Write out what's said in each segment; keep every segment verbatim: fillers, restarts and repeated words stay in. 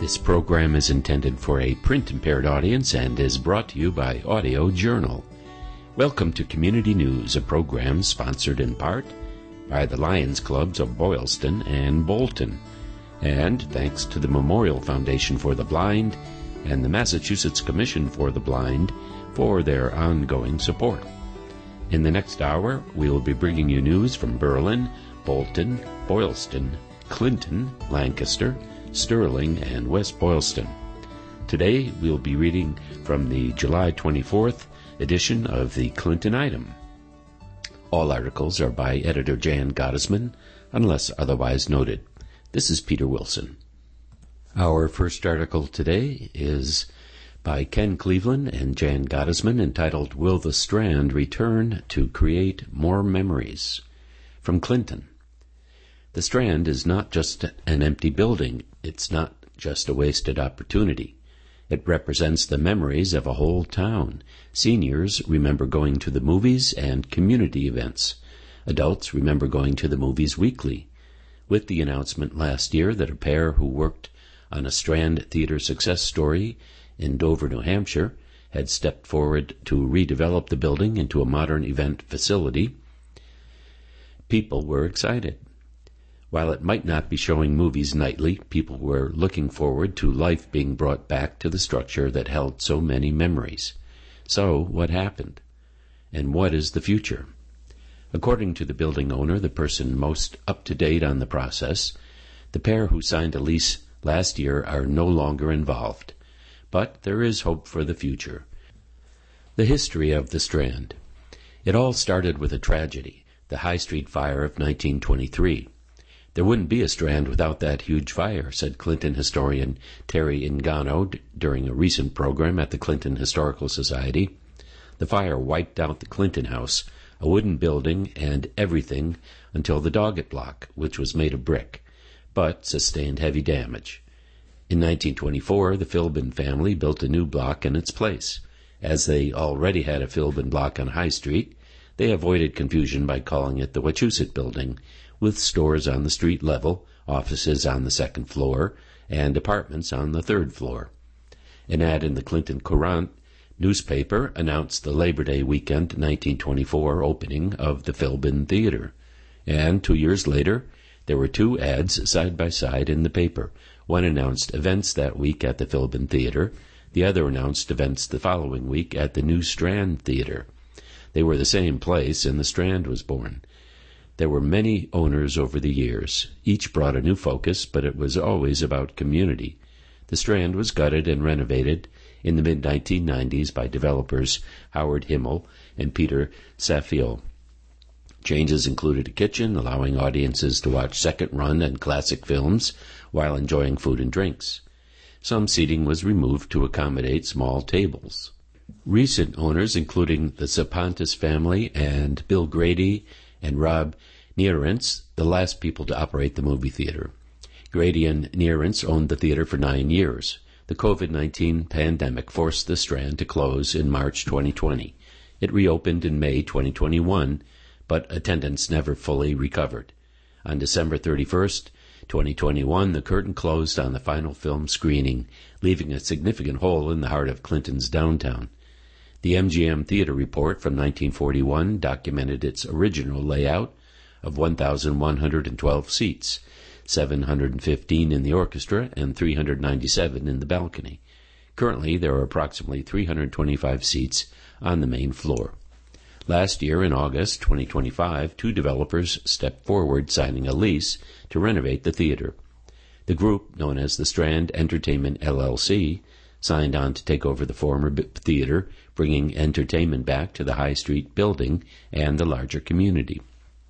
This program is intended for a print-impaired audience and is brought to you by Audio Journal. Welcome to Community News, a program sponsored in part by the Lions Clubs of Boylston and Bolton, and thanks to the Memorial Foundation for the Blind and the Massachusetts Commission for the Blind for their ongoing support. In the next hour, we will be bringing you news from Berlin, Bolton, Boylston, Clinton, Lancaster, Sterling, and West Boylston. Today, we'll be reading from the July twenty-fourth edition of the Clinton Item. All articles are by editor Jan Gottesman, unless otherwise noted. This is Peter Wilson. Our first article today is by Ken Cleveland and Jan Gottesman, entitled, Will the Strand Return to Create More Memories? From Clinton. The Strand is not just an empty building. It's not just a wasted opportunity. It represents the memories of a whole town. Seniors remember going to the movies and community events. Adults remember going to the movies weekly. With the announcement last year that a pair who worked on a Strand Theater success story in Dover, New Hampshire, had stepped forward to redevelop the building into a modern event facility, people were excited. While it might not be showing movies nightly, people were looking forward to life being brought back to the structure that held so many memories. So, what happened? And what is the future? According to the building owner, the person most up-to-date on the process, the pair who signed a lease last year are no longer involved. But there is hope for the future. The history of the Strand. It all started with a tragedy, the High Street fire of nineteen twenty-three. There wouldn't be a Strand without that huge fire, said Clinton historian Terry Ingano d- during a recent program at the Clinton Historical Society. The fire wiped out the Clinton House, a wooden building, and everything until the Doggett Block, which was made of brick, but sustained heavy damage. In nineteen twenty-four, the Philbin family built a new block in its place. As they already had a Philbin block on High Street, they avoided confusion by calling it the Wachusett Building, with stores on the street level, offices on the second floor, and apartments on the third floor. An ad in the Clinton Courant newspaper announced the Labor Day weekend nineteen twenty-four opening of the Philbin Theater. And two years later, there were two ads side by side in the paper. One announced events that week at the Philbin Theater. The other announced events the following week at the New Strand Theater. They were the same place, and the Strand was born. There were many owners over the years. Each brought a new focus, but it was always about community. The Strand was gutted and renovated in the mid nineteen nineties by developers Howard Himmel and Peter Safio. Changes included a kitchen, allowing audiences to watch second-run and classic films while enjoying food and drinks. Some seating was removed to accommodate small tables. Recent owners, including the Sapantis family and Bill Grady and Rob Nierentz, the last people to operate the movie theater. Grady and Nierentz owned the theater for nine years. The covid nineteen pandemic forced the Strand to close in March twenty twenty. It reopened in May twenty twenty-one, but attendance never fully recovered. On December thirty-first, twenty twenty-one, the curtain closed on the final film screening, leaving a significant hole in the heart of Clinton's downtown. The M G M Theater Report from nineteen forty-one documented its original layout of one thousand one hundred twelve seats, seven hundred fifteen in the orchestra and three hundred ninety-seven in the balcony. Currently, there are approximately three hundred twenty-five seats on the main floor. Last year, in August twenty twenty-five, two developers stepped forward, signing a lease to renovate the theater. The group, known as the Strand Entertainment L L C, signed on to take over the former theater, bringing entertainment back to the High Street building and the larger community.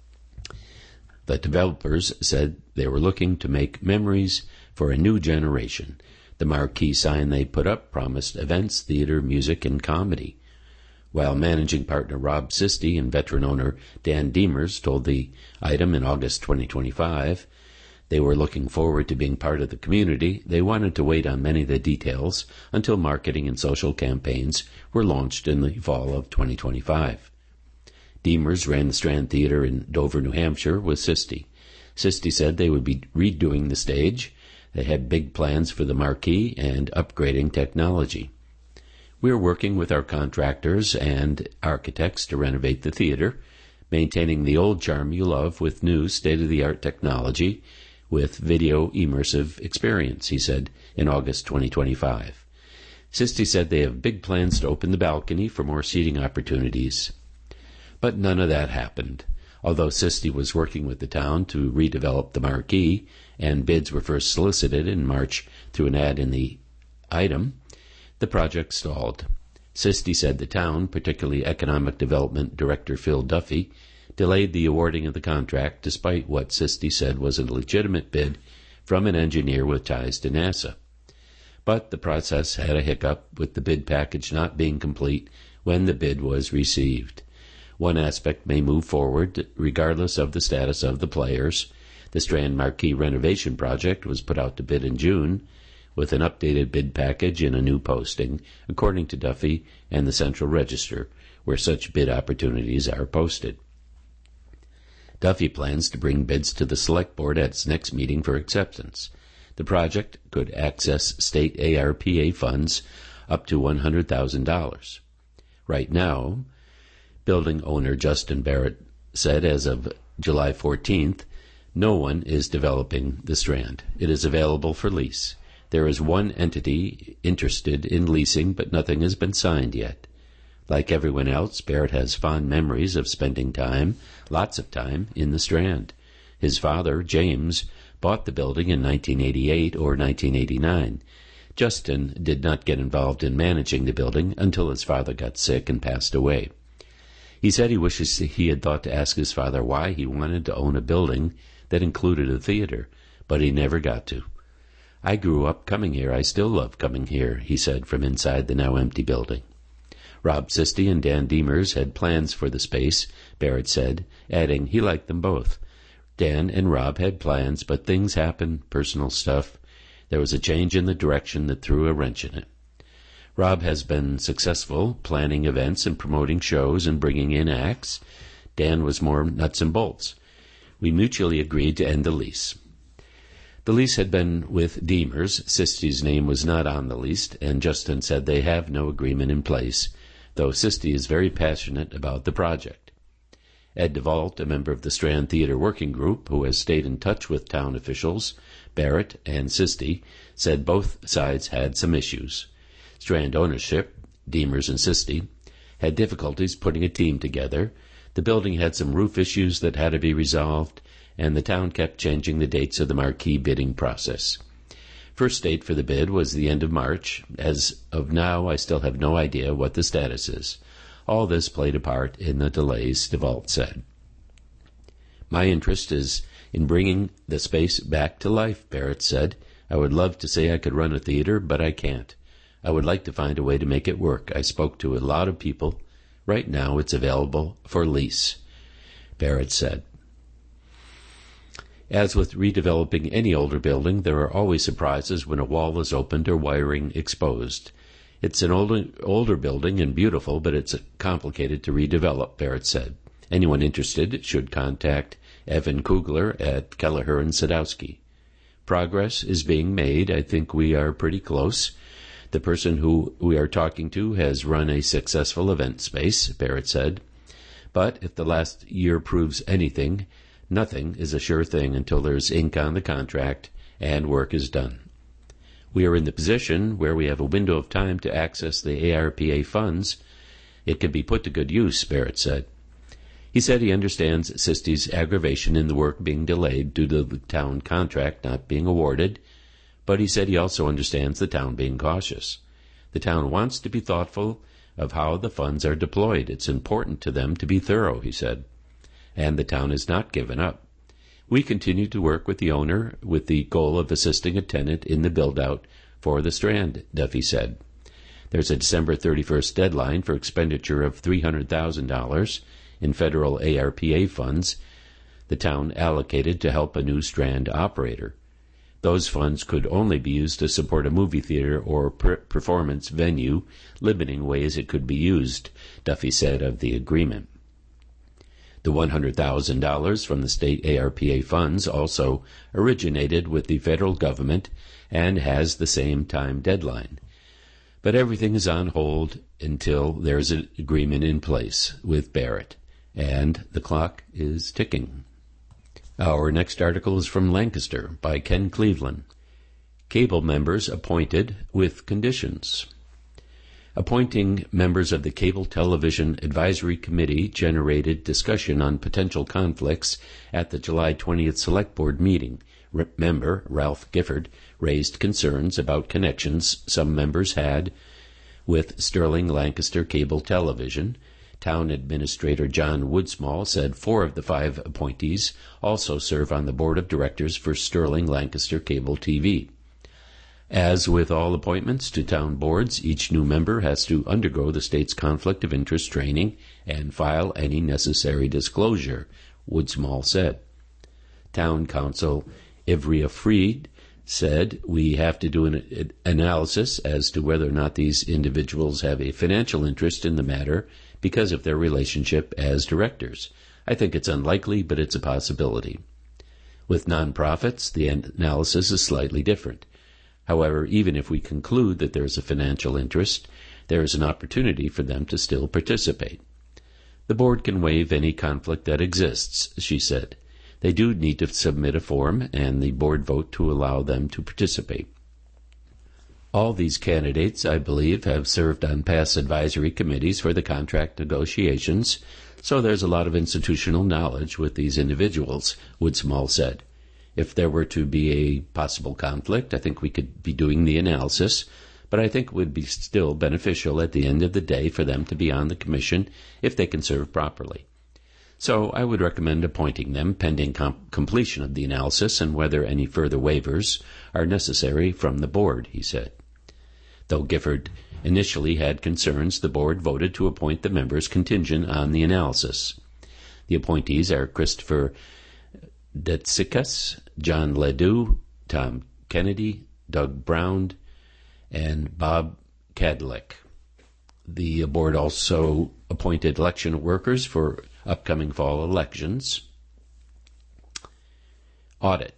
The developers said they were looking to make memories for a new generation. The marquee sign they put up promised events, theater, music, and comedy. While managing partner Rob Sisti and veteran owner Dan Demers told the Item in August twenty twenty-five, they were looking forward to being part of the community. They wanted to wait on many of the details until marketing and social campaigns were launched in the fall of twenty twenty-five. Demers ran the Strand Theater in Dover, New Hampshire with Sisti. Sisti said they would be redoing the stage. They had big plans for the marquee and upgrading technology. We're working with our contractors and architects to renovate the theater, maintaining the old charm you love with new state-of-the-art technology with video immersive experience, he said in August twenty twenty-five. Sisti said they have big plans to open the balcony for more seating opportunities. But none of that happened. Although Sisti was working with the town to redevelop the marquee, and bids were first solicited in March through an ad in the item, the project stalled. Sisti said the town, particularly Economic Development Director Phil Duffy, delayed the awarding of the contract despite what Sisti said was a legitimate bid from an engineer with ties to NASA. But the process had a hiccup, with the bid package not being complete when the bid was received. One aspect may move forward regardless of the status of the players. The Strand Marquee renovation project was put out to bid in June, with an updated bid package in a new posting, according to Duffy and the Central Register, where such bid opportunities are posted. Duffy plans to bring bids to the Select Board at its next meeting for acceptance. The project could access state A R P A funds up to one hundred thousand dollars. Right now, building owner Justin Barrett said as of July fourteenth, no one is developing the Strand. It is available for lease. There is one entity interested in leasing, but nothing has been signed yet. Like everyone else, Barrett has fond memories of spending time, lots of time, in the Strand. His father, James, bought the building in nineteen eighty-eight or nineteen eighty-nine. Justin did not get involved in managing the building until his father got sick and passed away. He said he wishes he had thought to ask his father why he wanted to own a building that included a theater, but he never got to. I grew up coming here. I still love coming here, he said from inside the now empty building. Rob Sisti and Dan Demers had plans for the space, Barrett said, adding he liked them both. Dan and Rob had plans, but things happened, personal stuff. There was a change in the direction that threw a wrench in it. Rob has been successful planning events and promoting shows and bringing in acts. Dan was more nuts and bolts. We mutually agreed to end the lease. The lease had been with Demers. Sisti's name was not on the lease, and Justin said they have no agreement in place, though Sisti is very passionate about the project. Ed DeVault, a member of the Strand Theater Working Group, who has stayed in touch with town officials, Barrett and Sisti, said both sides had some issues. Strand ownership, Demers and Sisti, had difficulties putting a team together. The building had some roof issues that had to be resolved, and the town kept changing the dates of the marquee bidding process. First date for the bid was the end of March. As of now, I still have no idea what the status is. All this played a part in the delays, DeVault said. My interest is in bringing the space back to life, Barrett said. I would love to say I could run a theater, but I can't. I would like to find a way to make it work. I spoke to a lot of people. Right now it's available for lease, Barrett said. As with redeveloping any older building, there are always surprises when a wall is opened or wiring exposed. It's an older, older building and beautiful, but it's complicated to redevelop, Barrett said. Anyone interested should contact Evan Kugler at Kelleher and Sadowski. Progress is being made. I think we are pretty close. The person who we are talking to has run a successful event space, Barrett said. But if the last year proves anything, nothing is a sure thing until there's ink on the contract and work is done. We are in the position where we have a window of time to access the A R P A funds. It can be put to good use, Barrett said. He said he understands Sisti's aggravation in the work being delayed due to the town contract not being awarded, but he said he also understands the town being cautious. The town wants to be thoughtful of how the funds are deployed. It's important to them to be thorough, he said, and the town has not given up. We continue to work with the owner with the goal of assisting a tenant in the build-out for the Strand, Duffy said. There's a December thirty-first deadline for expenditure of three hundred thousand dollars in federal A R P A funds the town allocated to help a new Strand operator. Those funds could only be used to support a movie theater or per- performance venue, limiting ways it could be used, Duffy said of the agreement. The one hundred thousand dollars from the state A R P A funds also originated with the federal government and has the same time deadline. But everything is on hold until there's an agreement in place with Barrett, and the clock is ticking. Our next article is from Lancaster by Ken Cleveland. Cable members appointed with conditions. Appointing members of the Cable Television Advisory Committee generated discussion on potential conflicts at the July twentieth Select Board meeting. Member Ralph Gifford raised concerns about connections some members had with Sterling Lancaster Cable Television. Town Administrator John Woodsmall said four of the five appointees also serve on the board of directors for Sterling Lancaster Cable T V. As with all appointments to town boards, each new member has to undergo the state's conflict of interest training and file any necessary disclosure, Woodsmall said. Town Council Ivrea Freed said, "We have to do an analysis as to whether or not these individuals have a financial interest in the matter because of their relationship as directors. I think it's unlikely, but it's a possibility." With nonprofits, the analysis is slightly different. However, even if we conclude that there is a financial interest, there is an opportunity for them to still participate. The board can waive any conflict that exists, she said. They do need to submit a form, and the board vote to allow them to participate. All these candidates, I believe, have served on past advisory committees for the contract negotiations, so there's a lot of institutional knowledge with these individuals, Woodsmall said. If there were to be a possible conflict, I think we could be doing the analysis, but I think it would be still beneficial at the end of the day for them to be on the commission if they can serve properly. So I would recommend appointing them pending com- completion of the analysis and whether any further waivers are necessary from the board, he said. Though Gifford initially had concerns, the board voted to appoint the members contingent on the analysis. The appointees are Christopher Detsikas, John Ledoux, Tom Kennedy, Doug Brown, and Bob Kadlec. The board also appointed election workers for upcoming fall elections. Audit.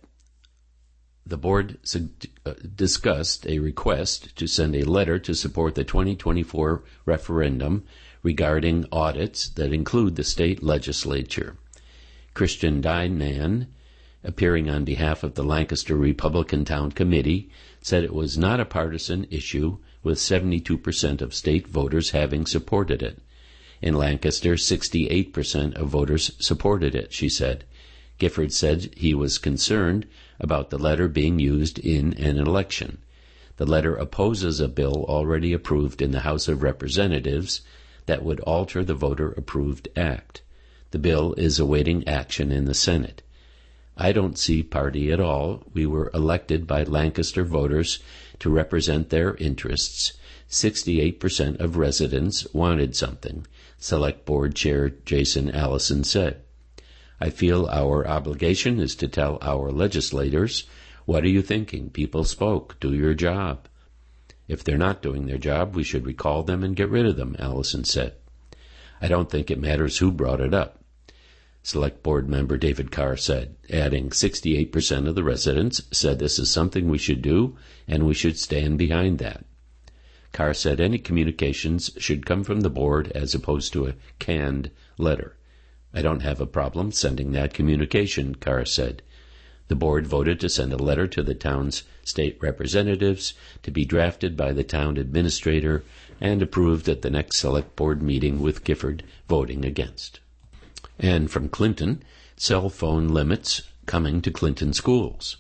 The board su- uh, discussed a request to send a letter to support the twenty twenty-four referendum regarding audits that include the state legislature. Christian Dinan, appearing on behalf of the Lancaster Republican Town Committee, said it was not a partisan issue, with seventy-two percent of state voters having supported it. In Lancaster, sixty-eight percent of voters supported it, she said. Gifford said he was concerned about the letter being used in an election. The letter opposes a bill already approved in the House of Representatives that would alter the voter-approved act. The bill is awaiting action in the Senate. I don't see party at all. We were elected by Lancaster voters to represent their interests. sixty-eight percent of residents wanted something, Select Board Chair Jason Allison said. I feel our obligation is to tell our legislators, what are you thinking? People spoke. Do your job. If they're not doing their job, we should recall them and get rid of them, Allison said. I don't think it matters who brought it up, Select Board member David Carr said, adding sixty-eight percent of the residents said this is something we should do and we should stand behind that. Carr said any communications should come from the board as opposed to a canned letter. I don't have a problem sending that communication, Carr said. The board voted to send a letter to the town's state representatives to be drafted by the town administrator and approved at the next Select Board meeting with Gifford voting against. And from Clinton, cell phone limits coming to Clinton schools.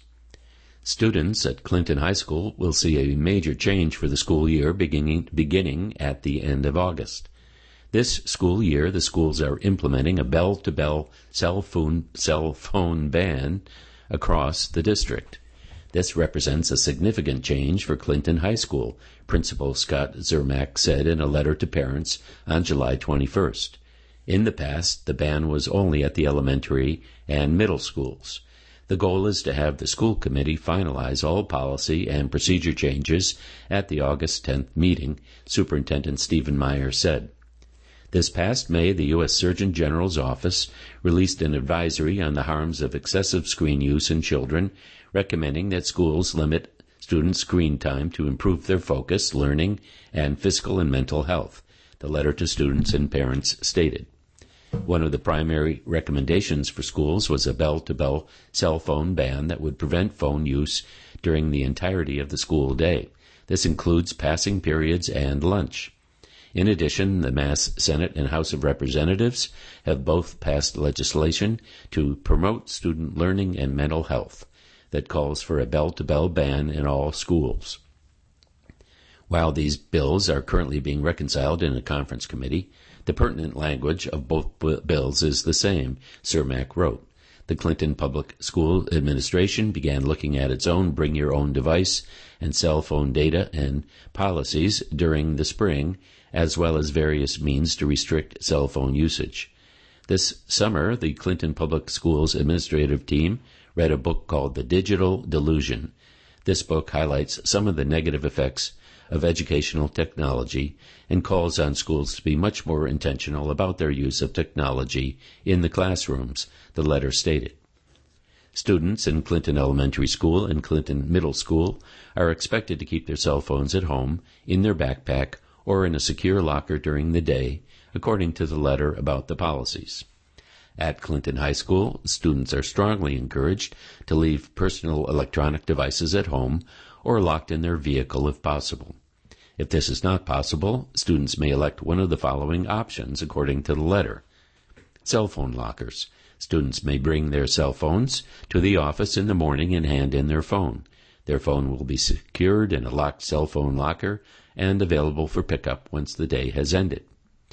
Students at Clinton High School will see a major change for the school year beginning, beginning at the end of August. This school year, the schools are implementing a bell-to-bell cell phone, cell phone ban across the district. This represents a significant change for Clinton High School, Principal Scott Zermack said in a letter to parents on July twenty-first. In the past, the ban was only at the elementary and middle schools. The goal is to have the school committee finalize all policy and procedure changes at the August tenth meeting, Superintendent Stephen Meyer said. This past May, the U S Surgeon General's office released an advisory on the harms of excessive screen use in children, recommending that schools limit students' screen time to improve their focus, learning, and physical and mental health, the letter to students and parents stated. One of the primary recommendations for schools was a bell-to-bell cell phone ban that would prevent phone use during the entirety of the school day. This includes passing periods and lunch. In addition, the Mass Senate and House of Representatives have both passed legislation to promote student learning and mental health that calls for a bell-to-bell ban in all schools. While these bills are currently being reconciled in a conference committee, the pertinent language of both bills is the same, Cermak wrote. The Clinton Public School Administration began looking at its own bring-your-own-device and cell phone data and policies during the spring, as well as various means to restrict cell phone usage. This summer, the Clinton Public Schools administrative team read a book called The Digital Delusion. This book highlights some of the negative effects of educational technology and calls on schools to be much more intentional about their use of technology in the classrooms, the letter stated. Students in Clinton Elementary School and Clinton Middle School are expected to keep their cell phones at home, in their backpack, or in a secure locker during the day, according to the letter about the policies. At Clinton High School, students are strongly encouraged to leave personal electronic devices at home or locked in their vehicle if possible. If this is not possible, students may elect one of the following options according to the letter. Cell phone lockers. Students may bring their cell phones to the office in the morning and hand in their phone. Their phone will be secured in a locked cell phone locker and available for pickup once the day has ended.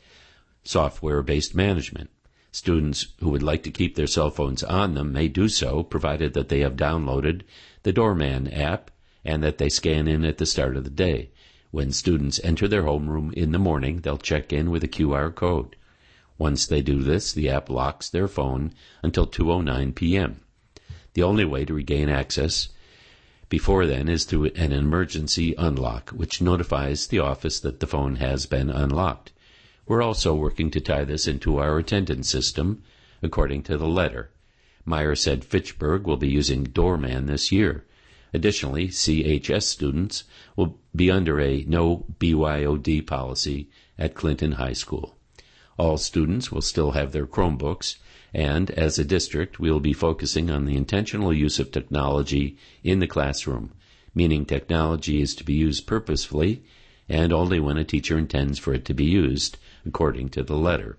Software-based management. Students who would like to keep their cell phones on them may do so, provided that they have downloaded the Doorman app and that they scan in at the start of the day. When students enter their homeroom in the morning, they'll check in with a Q R code. Once they do this, the app locks their phone until two oh nine p.m. The only way to regain access before then is through an emergency unlock, which notifies the office that the phone has been unlocked. We're also working to tie this into our attendance system, according to the letter. Meyer said Fitchburg will be using Doorman this year. Additionally, C H S students will be under a no B Y O D policy at Clinton High School. All students will still have their Chromebooks, and as a district, we will be focusing on the intentional use of technology in the classroom, meaning technology is to be used purposefully and only when a teacher intends for it to be used, according to the letter.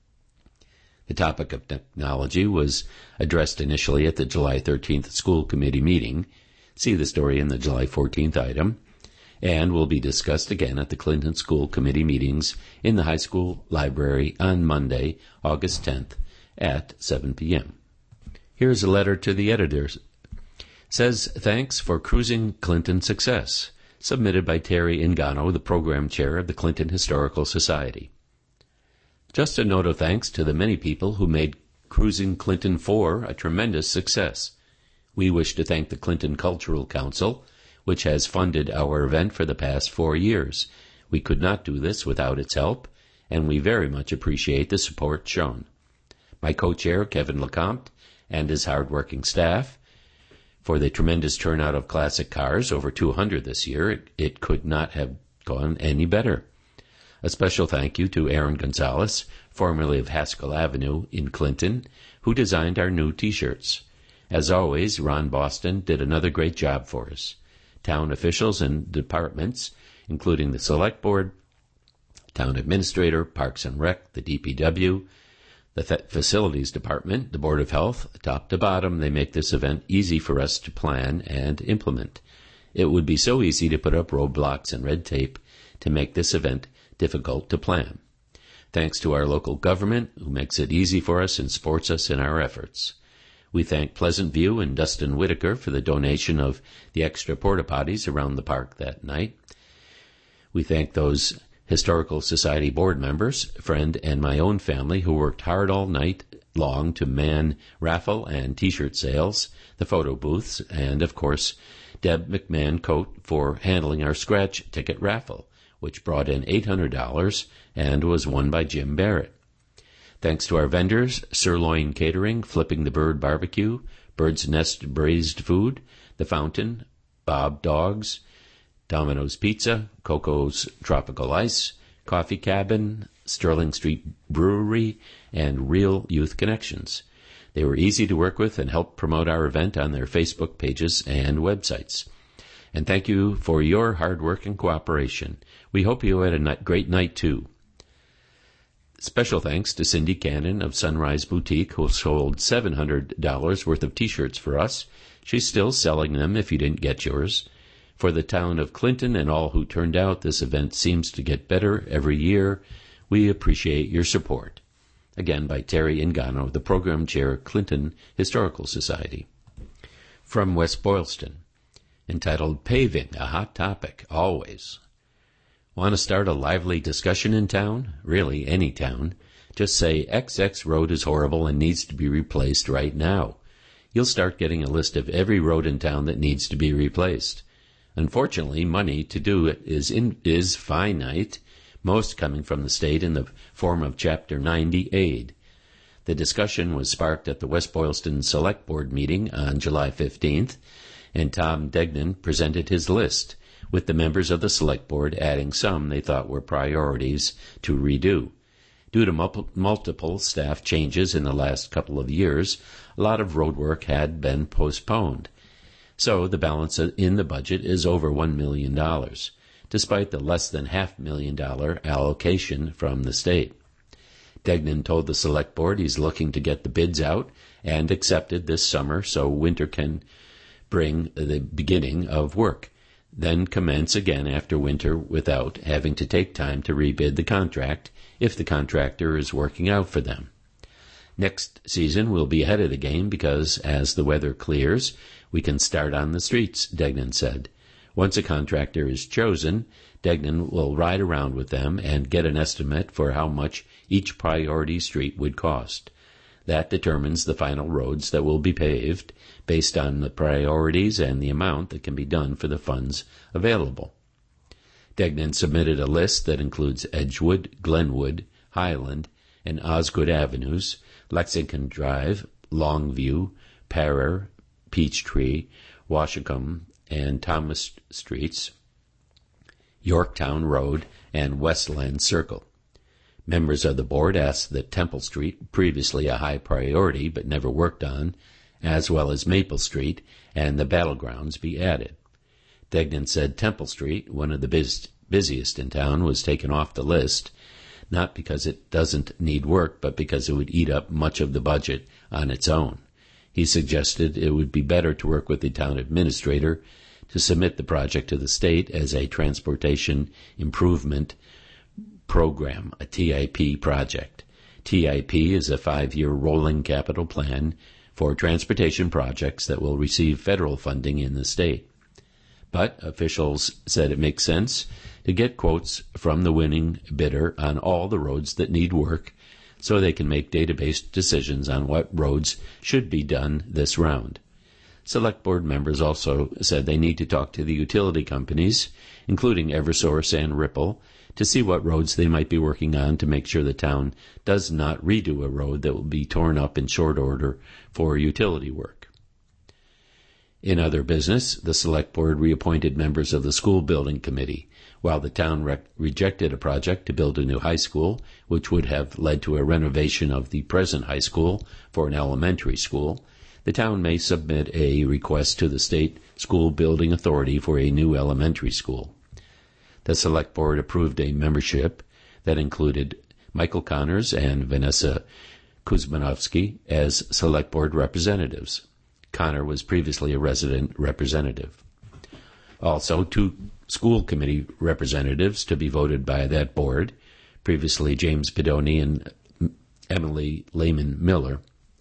The topic of technology was addressed initially at the July thirteenth school committee meeting. See the story in the July fourteenth item, and will be discussed again at the Clinton School Committee meetings in the high school library on Monday, August tenth at seven p.m. Here's a letter to the editors. Says, thanks for cruising Clinton success, submitted by Terry Ingano, the program chair of the Clinton Historical Society. Just a note of thanks to the many people who made Cruising Clinton four a tremendous success. We wish to thank the Clinton Cultural Council, which has funded our event for the past four years. We could not do this without its help, and we very much appreciate the support shown. My co-chair, Kevin Lecomte, and his hard-working staff, for the tremendous turnout of classic cars, over two hundred this year, it, it could not have gone any better. A special thank you to Aaron Gonzalez, formerly of Haskell Avenue in Clinton, who designed our new T-shirts. As always, Ron Boston did another great job for us. Town officials and departments, including the Select Board, Town Administrator, Parks and Rec, the D P W, the Th- Facilities Department, the Board of Health, top to bottom, they make this event easy for us to plan and implement. It would be so easy to put up roadblocks and red tape to make this event difficult to plan. Thanks to our local government, who makes it easy for us and supports us in our efforts. We thank Pleasant View and Dustin Whitaker for the donation of the extra porta potties around the park that night. We thank those Historical Society board members, friend, and my own family who worked hard all night long to man raffle and T-shirt sales, the photo booths, and, of course, Deb McMahon-Coate for handling our scratch ticket raffle. which brought in eight hundred dollars and was won by Jim Barrett. Thanks to our vendors, Sirloin Catering, Flipping the Bird Barbecue, Bird's Nest Braised Food, The Fountain, Bob Dogs, Domino's Pizza, Coco's Tropical Ice, Coffee Cabin, Sterling Street Brewery, and Real Youth Connections. They were easy to work with and helped promote our event on their Facebook pages and websites. And thank you for your hard work and cooperation. We hope you had a great night, too. Special thanks to Cindy Cannon of Sunrise Boutique, who sold seven hundred dollars worth of T-shirts for us. She's still selling them if you didn't get yours. For the town of Clinton and all who turned out, this event seems to get better every year. We appreciate your support. Again, by Terry Ingano, the Program Chair, Clinton Historical Society. From West Boylston, entitled Paving, a Hot Topic, Always. Want to start a lively discussion in town? Really, any town. Just say, X X road is horrible and needs to be replaced right now. You'll start getting a list of every road in town that needs to be replaced. Unfortunately, money to do it is in, is finite, most coming from the state in the form of Chapter ninety aid. The discussion was sparked at the West Boylston Select Board meeting on July fifteenth, and Tom Degnan presented his list, with the members of the Select Board adding some they thought were priorities to redo. Due to mul- multiple staff changes in the last couple of years, a lot of road work had been postponed. So the balance in the budget is over one million dollars, despite the less than half million dollar allocation from the state. Degnan told the Select Board he's looking to get the bids out and accepted this summer so winter can bring the beginning of work, then commence again after winter without having to take time to rebid the contract if the contractor is working out for them. Next season we'll be ahead of the game because as the weather clears, we can start on the streets, Degnan said. Once a contractor is chosen, Degnan will ride around with them and get an estimate for how much each priority street would cost. That determines the final roads that will be paved based on the priorities and the amount that can be done for the funds available. Degnan submitted a list that includes Edgewood, Glenwood, Highland, and Osgood Avenues, Lexington Drive, Longview, Parer, Peachtree, Washington, and Thomas Streets, Yorktown Road, and Westland Circle. Members of the board asked that Temple Street, previously a high priority but never worked on, as well as Maple Street and the Battlegrounds, be added. Degnan said Temple Street, one of the biz- busiest in town, was taken off the list, not because it doesn't need work, but because it would eat up much of the budget on its own. He suggested it would be better to work with the town administrator to submit the project to the state as a transportation improvement program, a T I P project. T I P is a five-year rolling capital plan for transportation projects that will receive federal funding in the state. But officials said it makes sense to get quotes from the winning bidder on all the roads that need work so they can make database decisions on what roads should be done this round. Select Board members also said they need to talk to the utility companies, including Eversource and Ripple, to see what roads they might be working on to make sure the town does not redo a road that will be torn up in short order for utility work. In other business, the Select Board reappointed members of the School Building Committee. While the town re- rejected a project to build a new high school, which would have led to a renovation of the present high school for an elementary school, the town may submit a request to the State School Building Authority for a new elementary school. The Select Board approved a membership that included Michael Connors and Vanessa Kuzmanovsky as Select Board representatives. Connor was previously a resident representative. Also, two school committee representatives to be voted by that board, previously James Pedoni and Emily Lehman Miller.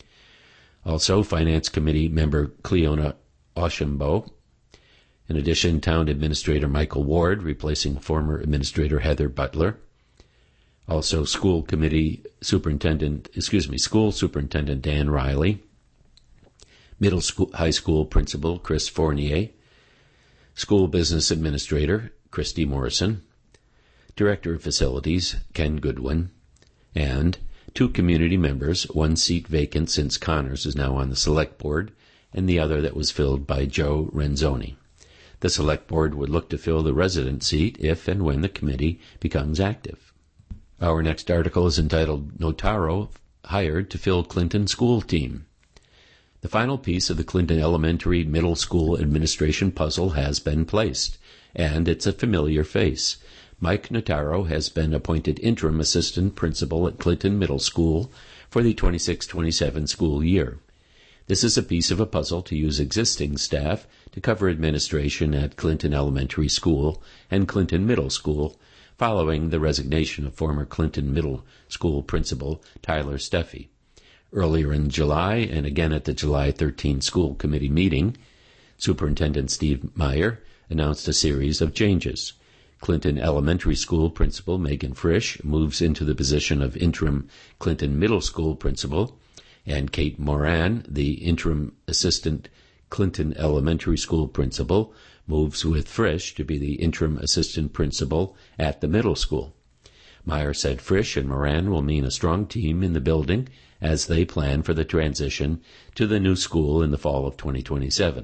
Also, Finance Committee member Cleona Oshambo. In addition, Town Administrator Michael Ward, replacing former Administrator Heather Butler. Also, School Committee Superintendent, excuse me, School Superintendent Dan Riley. Middle school, High School Principal Chris Fournier. School Business Administrator Christy Morrison. Director of Facilities, Ken Goodwin, and two community members, one seat vacant since Connors is now on the Select Board, and the other that was filled by Joe Renzoni. The Select Board would look to fill the resident seat if and when the committee becomes active. Our next article is entitled, Notaro Hired to Fill Clinton School Team. The final piece of the Clinton Elementary Middle School administration puzzle has been placed, and it's a familiar face. Mike Notaro has been appointed interim assistant principal at Clinton Middle School for the twenty-six twenty-seven school year. This is a piece of a puzzle to use existing staff to cover administration at Clinton Elementary School and Clinton Middle School, following the resignation of former Clinton Middle School principal Tyler Steffi. Earlier in July, and again at the July thirteenth school committee meeting, Superintendent Steve Meyer announced a series of changes. Clinton Elementary School principal Megan Frisch moves into the position of interim Clinton Middle School principal, and Kate Moran, the interim assistant Clinton Elementary School principal, moves with Frisch to be the interim assistant principal at the middle school. Meyer said Frisch and Moran will mean a strong team in the building as they plan for the transition to the new school in the fall of twenty twenty-seven.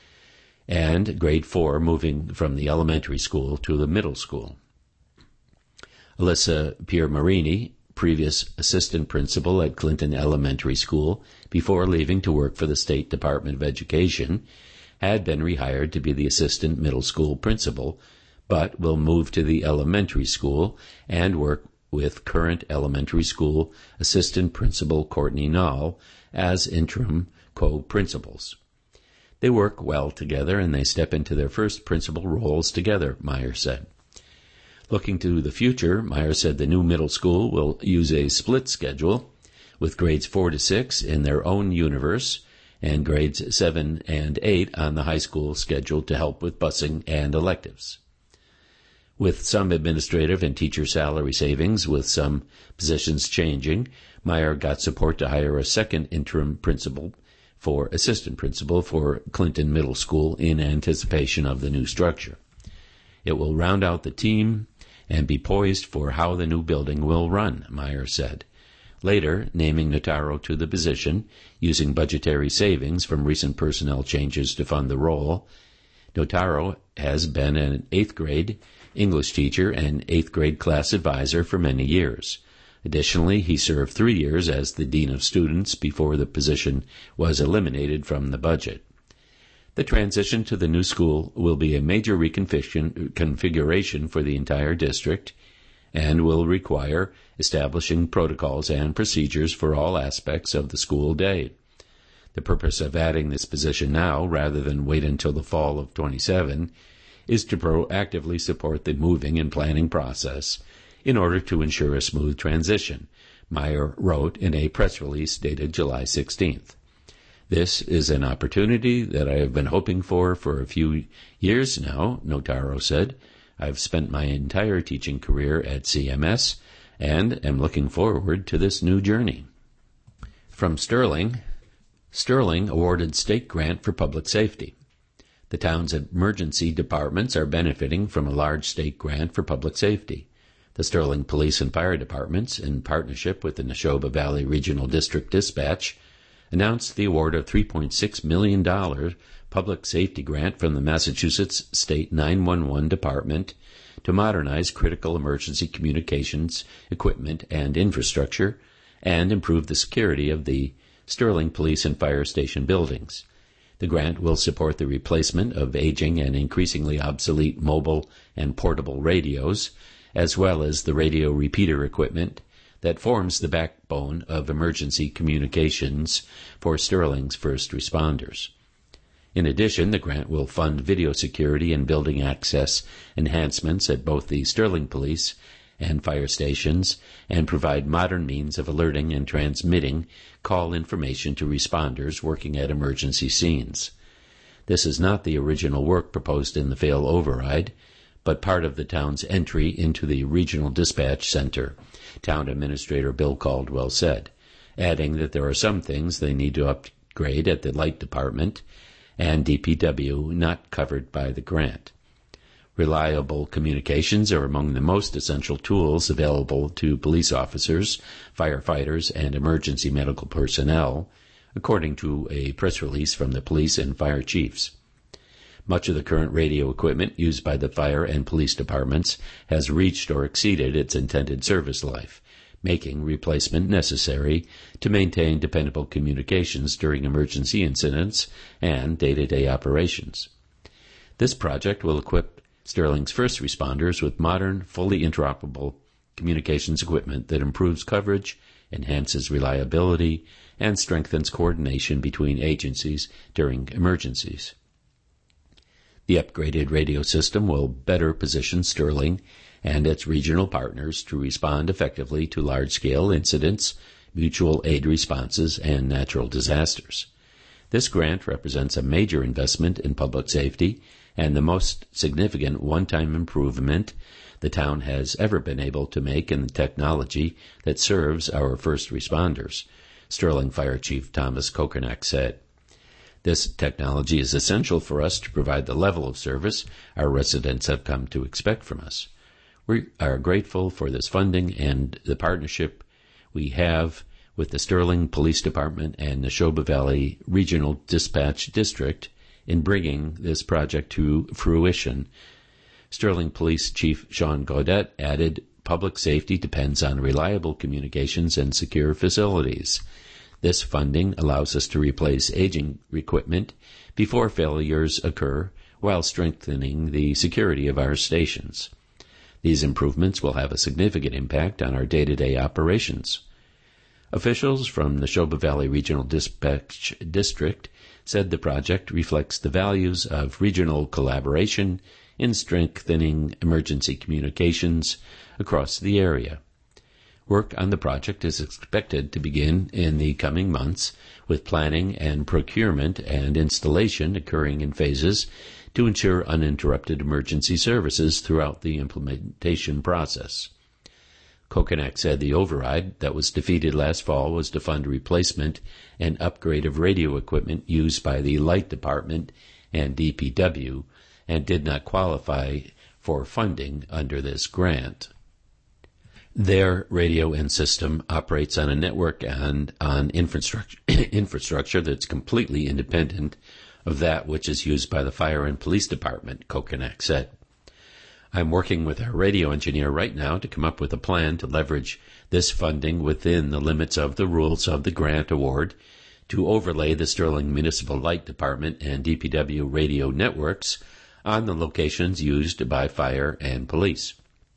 And grade four moving from the elementary school to the middle school. Alyssa Piermarini, previous assistant principal at Clinton Elementary School before leaving to work for the State Department of Education, had been rehired to be the assistant middle school principal, but will move to the elementary school and work with current elementary school assistant principal Courtney Nall as interim co-principals. They work well together and they step into their first principal roles together, Meyer said. Looking to the future, Meyer said the new middle school will use a split schedule with grades four to six in their own universe and grades seven and eight on the high school schedule to help with busing and electives. With some administrative and teacher salary savings, with some positions changing, Meyer got support to hire a second interim principal for assistant principal for Clinton Middle School in anticipation of the new structure. It will round out the team and be poised for how the new building will run, Meyer said. Later, naming Notaro to the position, using budgetary savings from recent personnel changes to fund the role, Notaro has been an eighth grade English teacher and eighth grade class advisor for many years. Additionally, he served three years as the Dean of Students before the position was eliminated from the budget. The transition to the new school will be a major reconfiguration for the entire district and will require establishing protocols and procedures for all aspects of the school day. The purpose of adding this position now, rather than wait until the fall of twenty-seven, is to proactively support the moving and planning process in order to ensure a smooth transition, Meyer wrote in a press release dated July sixteenth. This is an opportunity that I have been hoping for for a few years now, Notaro said. I've spent my entire teaching career at C M S and am looking forward to this new journey. From Sterling, Sterling awarded state grant for public safety. The town's emergency departments are benefiting from a large state grant for public safety. The Sterling Police and Fire Departments, in partnership with the Neshoba Valley Regional District Dispatch, announced the award of three point six million dollars public safety grant from the Massachusetts State nine one one Department to modernize critical emergency communications equipment and infrastructure and improve the security of the Sterling Police and Fire Station buildings. The grant will support the replacement of aging and increasingly obsolete mobile and portable radios, as well as the radio repeater equipment that forms the backbone of emergency communications for Sterling's first responders. In addition, the grant will fund video security and building access enhancements at both the Sterling Police and fire stations and provide modern means of alerting and transmitting call information to responders working at emergency scenes. This is not the original work proposed in the fail override, but part of the town's entry into the Regional Dispatch Center, Town Administrator Bill Caldwell said, adding that there are some things they need to upgrade at the Light Department and D P W not covered by the grant. Reliable communications are among the most essential tools available to police officers, firefighters, and emergency medical personnel, according to a press release from the police and fire chiefs. Much of the current radio equipment used by the fire and police departments has reached or exceeded its intended service life, making replacement necessary to maintain dependable communications during emergency incidents and day-to-day operations. This project will equip Sterling's first responders with modern, fully interoperable communications equipment that improves coverage, enhances reliability, and strengthens coordination between agencies during emergencies. The upgraded radio system will better position Sterling and its regional partners to respond effectively to large-scale incidents, mutual aid responses, and natural disasters. This grant represents a major investment in public safety and the most significant one-time improvement the town has ever been able to make in the technology that serves our first responders, Sterling Fire Chief Thomas Kokernak said. This technology is essential for us to provide the level of service our residents have come to expect from us. We are grateful for this funding and the partnership we have with the Sterling Police Department and Neshoba Valley Regional Dispatch District in bringing this project to fruition. Sterling Police Chief Sean Gaudet added, "Public safety depends on reliable communications and secure facilities. This funding allows us to replace aging equipment before failures occur while strengthening the security of our stations. These improvements will have a significant impact on our day-to-day operations." Officials from the Neshoba Valley Regional Dispatch District said the project reflects the values of regional collaboration in strengthening emergency communications across the area. Work on the project is expected to begin in the coming months, with planning and procurement and installation occurring in phases to ensure uninterrupted emergency services throughout the implementation process. Kokernak said the override that was defeated last fall was to fund replacement and upgrade of radio equipment used by the Light Department and D P W and did not qualify for funding under this grant. Their radio and system operates on a network and on infrastructure, infrastructure that's completely independent of that which is used by the fire and police department, Kokernak said. "I'm working with our radio engineer right now to come up with a plan to leverage this funding within the limits of the rules of the grant award to overlay the Sterling Municipal Light Department and D P W radio networks on the locations used by fire and police.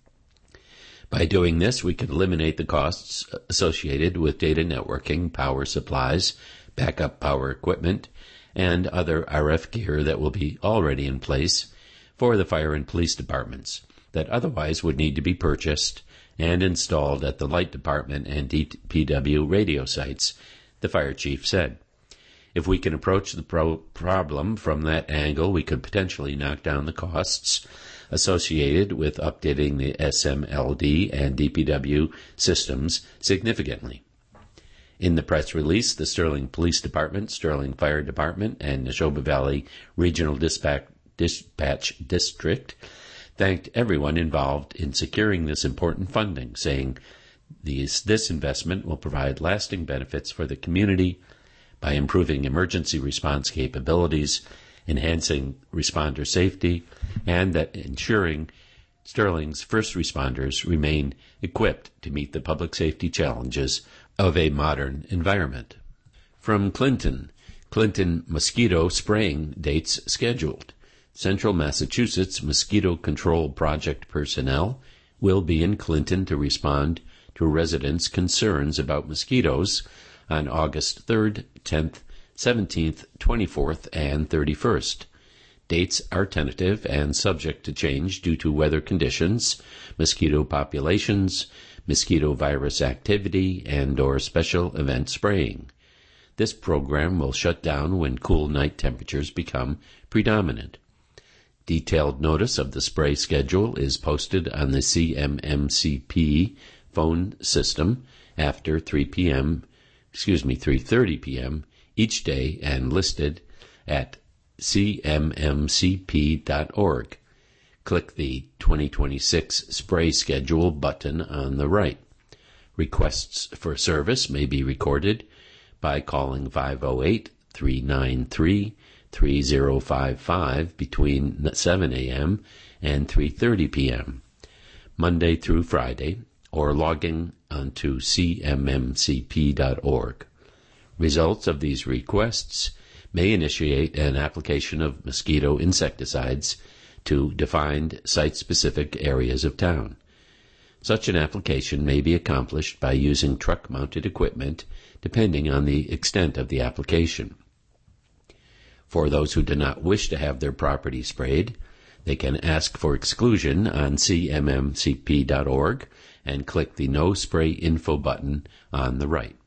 By doing this, we could eliminate the costs associated with data networking, power supplies, backup power equipment, and other R F gear that will be already in place for the fire and police departments that otherwise would need to be purchased and installed at the Light Department and D P W radio sites," the fire chief said. "If we can approach the pro- problem from that angle, we could potentially knock down the costs associated with updating the S M L D and D P W systems significantly." In the press release, the Sterling Police Department, Sterling Fire Department, and Neshoba Valley Regional Dispatch, Dispatch District thanked everyone involved in securing this important funding, saying these, this investment will provide lasting benefits for the community by improving emergency response capabilities, enhancing responder safety, and that ensuring Sterling's first responders remain equipped to meet the public safety challenges of a modern environment. From Clinton, Clinton mosquito spraying dates scheduled. Central Massachusetts Mosquito Control Project personnel will be in Clinton to respond to residents' concerns about mosquitoes on August third, tenth, seventeenth, twenty-fourth, and thirty-first. Dates are tentative and subject to change due to weather conditions, mosquito populations, mosquito virus activity, and or special event spraying. This program will shut down when cool night temperatures become predominant. Detailed notice of the spray schedule is posted on the C M M C P phone system after three p.m., excuse me, three thirty p.m. each day and listed at c m m c p dot org. click the twenty twenty-six Spray Schedule button on the right. Requests for service may be recorded by calling five oh eight, three nine three, three oh five five between seven a.m. and three thirty p.m. Monday through Friday, or logging onto c m m c p dot org. Results of these requests may initiate an application of mosquito insecticides to defined site-specific areas of town. Such an application may be accomplished by using truck-mounted equipment, depending on the extent of the application. For those who do not wish to have their property sprayed, they can ask for exclusion on c m m c p dot org and click the No Spray Info button on the right.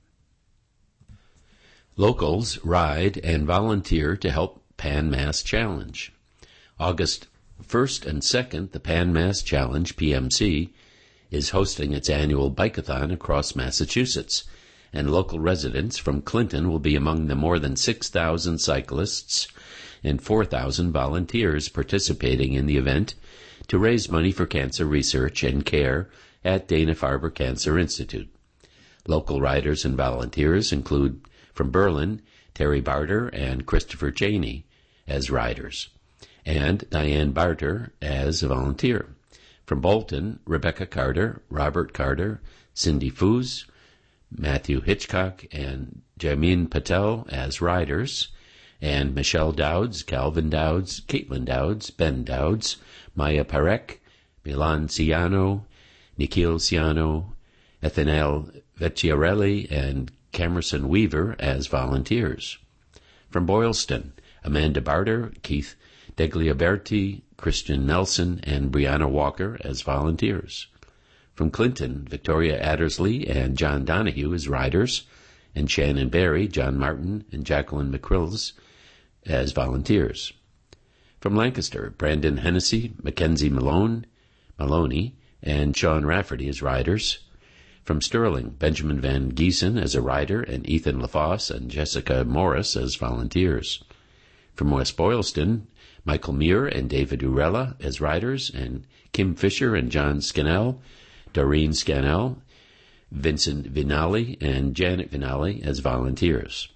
Locals ride and volunteer to help Pan Mass Challenge. August first and second, the Pan Mass Challenge, P M C, is hosting its annual bike-a-thon across Massachusetts, and local residents from Clinton will be among the more than six thousand cyclists and four thousand volunteers participating in the event to raise money for cancer research and care at Dana-Farber Cancer Institute. Local riders and volunteers include, from Berlin, Terry Barter and Christopher Cheney as riders, and Diane Barter as a volunteer. From Bolton, Rebecca Carter, Robert Carter, Cindy Foos, Matthew Hitchcock, and Jamin Patel as riders, and Michelle Dowds, Calvin Dowds, Caitlin Dowds, Ben Dowds, Maya Parekh, Milan Ciano, Nikhil Ciano, Ethanel Vecchiarelli, and Camerson Weaver as volunteers. From Boylston, Amanda Barter, Keith Degliaberti, Christian Nelson, and Brianna Walker as volunteers. From Clinton, Victoria Addersley and John Donahue as riders, and Shannon Berry, John Martin, and Jacqueline McCrills as volunteers. From Lancaster, Brandon Hennessy, Mackenzie Malone, Maloney, and Sean Rafferty as riders. From Sterling, Benjamin Van Giesen as a rider, and Ethan LaFosse and Jessica Morris as volunteers. From West Boylston, Michael Muir and David Urella as riders, and Kim Fisher and John Scannell, Doreen Scannell, Vincent Vinali, and Janet Vinali as volunteers.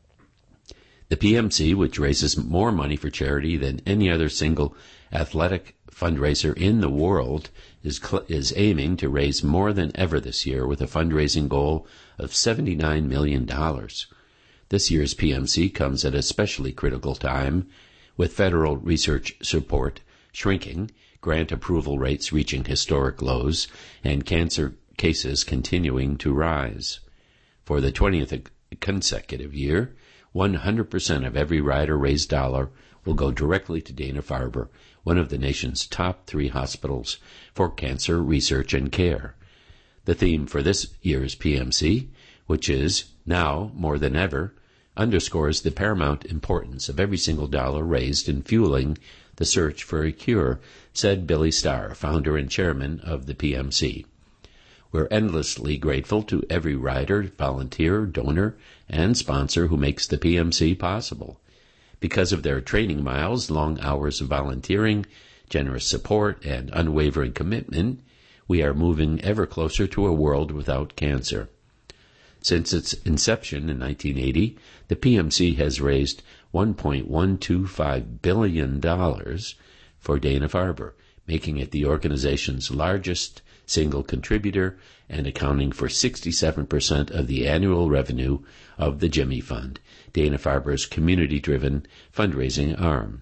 The P M C, which raises more money for charity than any other single athletic fundraiser in the world, is, cl- is aiming to raise more than ever this year with a fundraising goal of seventy-nine million dollars. This year's P M C comes at a especially critical time, with federal research support shrinking, grant approval rates reaching historic lows, and cancer cases continuing to rise. For the twentieth consecutive year, one hundred percent of every rider-raised dollar will go directly to Dana-Farber, one of the nation's top three hospitals for cancer research and care. The theme for this year's P M C, which is now more than ever, underscores the paramount importance of every single dollar raised in fueling the search for a cure, said Billy Starr, founder and chairman of the P M C. We're endlessly grateful to every rider, volunteer, donor, and sponsor who makes the P M C possible. Because of their training miles, long hours of volunteering, generous support, and unwavering commitment, we are moving ever closer to a world without cancer. Since its inception in nineteen eighty, the P M C has raised one point one two five billion dollars for Dana-Farber, making it the organization's largest single contributor and accounting for sixty-seven percent of the annual revenue of the Jimmy Fund, Dana-Farber's community-driven fundraising arm.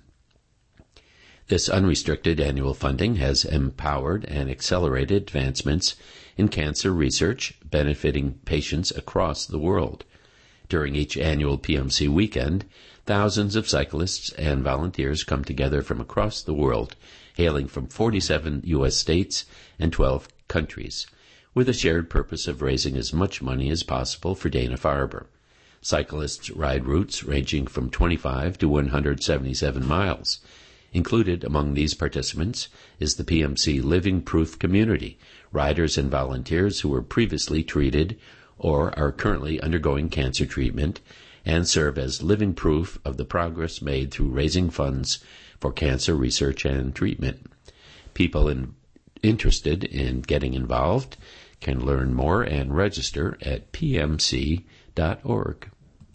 This unrestricted annual funding has empowered and accelerated advancements in cancer research, benefiting patients across the world. During each annual P M C weekend, thousands of cyclists and volunteers come together from across the world, hailing from forty-seven U S states and twelve countries, with a shared purpose of raising as much money as possible for Dana-Farber. Cyclists ride routes ranging from twenty-five to one hundred seventy-seven miles. Included among these participants is the P M C Living Proof community, riders and volunteers who were previously treated or are currently undergoing cancer treatment and serve as living proof of the progress made through raising funds for cancer research and treatment. People in, interested in getting involved can learn more and register at p m c dot org.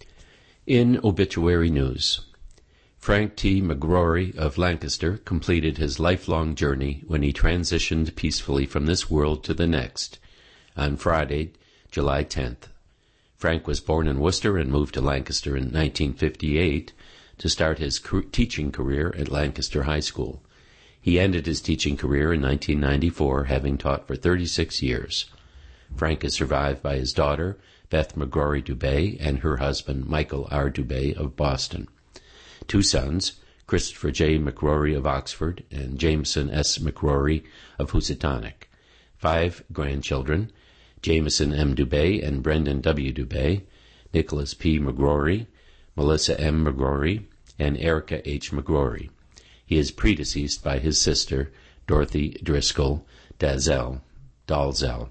In obituary news, Frank T. McGrory of Lancaster completed his lifelong journey when he transitioned peacefully from this world to the next on Friday, July tenth. Frank was born in Worcester and moved to Lancaster in nineteen fifty-eight to start his teaching career at Lancaster High School. He ended his teaching career in nineteen ninety-four, having taught for thirty-six years. Frank is survived by his daughter, Beth McGrory Dubé, and her husband, Michael R. Dubé of Boston. Two sons, Christopher J. McGrory of Oxford and Jameson S. McGrory of Housatonic. Five grandchildren, Jameson M. Dubé and Brendan W. Dubé, Nicholas P. McGrory, Melissa M. McGrory, and Erica H. McGrory. He is predeceased by his sister, Dorothy Driscoll Dalzell. Dalzell.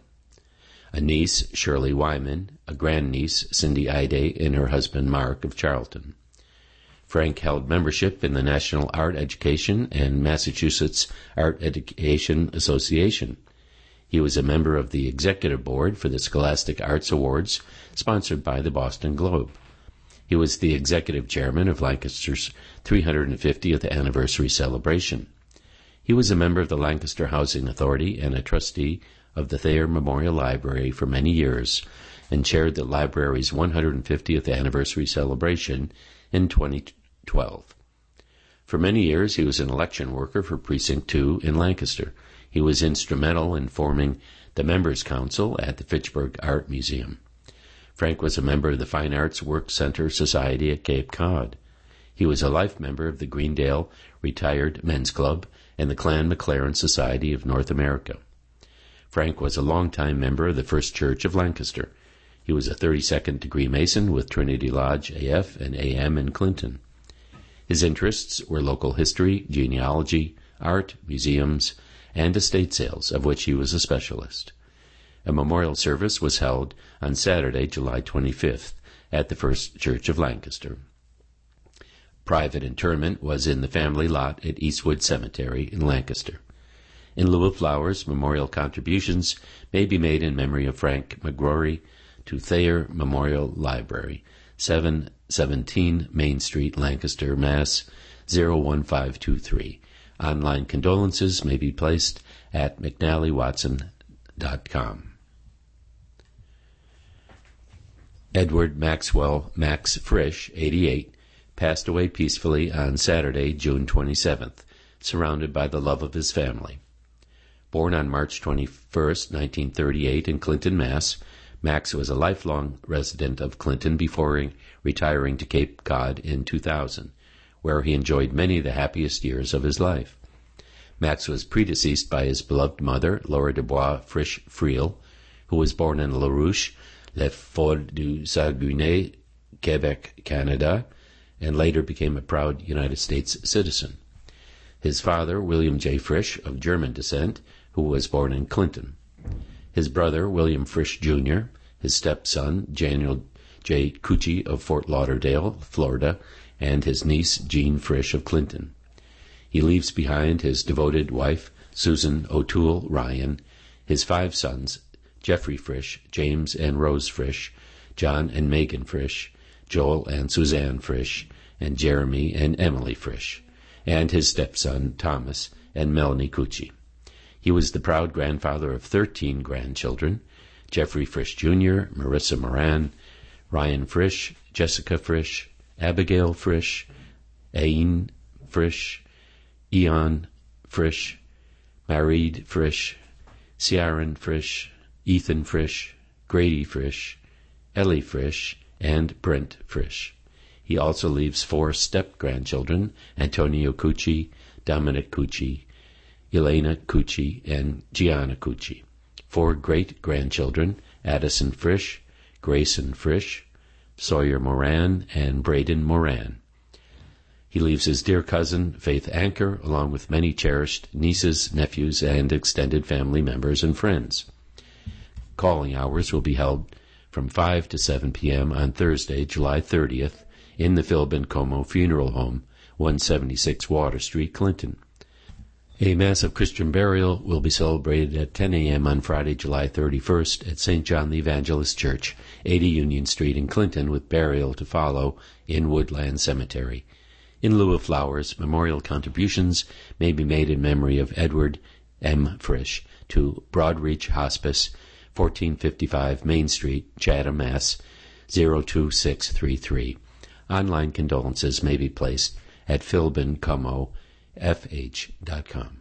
A niece, Shirley Wyman, a grandniece, Cindy Ide, and her husband, Mark of Charlton. Frank held membership in the National Art Education and Massachusetts Art Education Association. He was a member of the executive board for the Scholastic Arts Awards, sponsored by the Boston Globe. He was the executive chairman of Lancaster's three hundred fiftieth anniversary celebration. He was a member of the Lancaster Housing Authority and a trustee of the Thayer Memorial Library for many years, and chaired the library's one hundred fiftieth anniversary celebration in twenty twelve. For many years, he was an election worker for Precinct two in Lancaster. He was instrumental in forming the Members' Council at the Fitchburg Art Museum. Frank was a member of the Fine Arts Work Center Society at Cape Cod. He was a life member of the Greendale Retired Men's Club and the Clan McLaren Society of North America. Frank was a longtime member of the First Church of Lancaster. He was a thirty-second degree Mason with Trinity Lodge A F and A M in Clinton. His interests were local history, genealogy, art, museums, and estate sales, of which he was a specialist. A memorial service was held on Saturday, July twenty-fifth, at the First Church of Lancaster. Private interment was in the family lot at Eastwood Cemetery in Lancaster. In lieu of flowers, memorial contributions may be made in memory of Frank McGrory to Thayer Memorial Library, seven seventeen Main Street, Lancaster, Mass. zero one five two three. Online condolences may be placed at mcnally watson dot com. Edward Maxwell Max Frisch, eighty-eight, passed away peacefully on Saturday, June twenty-seventh, surrounded by the love of his family. Born on March twenty-first, nineteen thirty-eight, in Clinton, Mass., Max was a lifelong resident of Clinton before retiring to Cape Cod in two thousand, where he enjoyed many of the happiest years of his life. Max was predeceased by his beloved mother, Laura Dubois Frisch Friel, who was born in La Ruche, Le Fort du Saguenay, Quebec, Canada, and later became a proud United States citizen. His father, William J. Frisch, of German descent, who was born in Clinton. His brother, William Frisch Junior, his stepson, Daniel J. Cucci of Fort Lauderdale, Florida, and his niece, Jean Frisch of Clinton. He leaves behind his devoted wife, Susan O'Toole Ryan, his five sons, Jeffrey Frisch, James and Rose Frisch, John and Megan Frisch, Joel and Suzanne Frisch, and Jeremy and Emily Frisch, and his stepson, Thomas, and Melanie Cucci. He was the proud grandfather of thirteen grandchildren, Jeffrey Frisch Junior, Marissa Moran, Ryan Frisch, Jessica Frisch, Abigail Frisch, Aine Frisch, Eon Frisch, Marid Frisch, Ciaran Frisch, Ethan Frisch, Grady Frisch, Ellie Frisch, and Brent Frisch. He also leaves four step-grandchildren, Antonio Cucci, Dominic Cucci, Elena Cucci, and Gianna Cucci. Four great-grandchildren, Addison Frisch, Grayson Frisch, Sawyer Moran, and Braden Moran. He leaves his dear cousin, Faith Anker, along with many cherished nieces, nephews, and extended family members and friends. Calling hours will be held from five to seven p.m. on Thursday, July thirtieth, in the Philbin Como Funeral Home, one seventy-six Water Street, Clinton. A Mass of Christian Burial will be celebrated at ten a.m. on Friday, July thirty-first at Saint John the Evangelist Church, eighty Union Street in Clinton, with burial to follow in Woodland Cemetery. In lieu of flowers, memorial contributions may be made in memory of Edward M. Frisch to Broadreach Hospice, fourteen fifty-five Main Street, Chatham, Mass. zero two six three three. Online condolences may be placed at philbincomo f h dot com.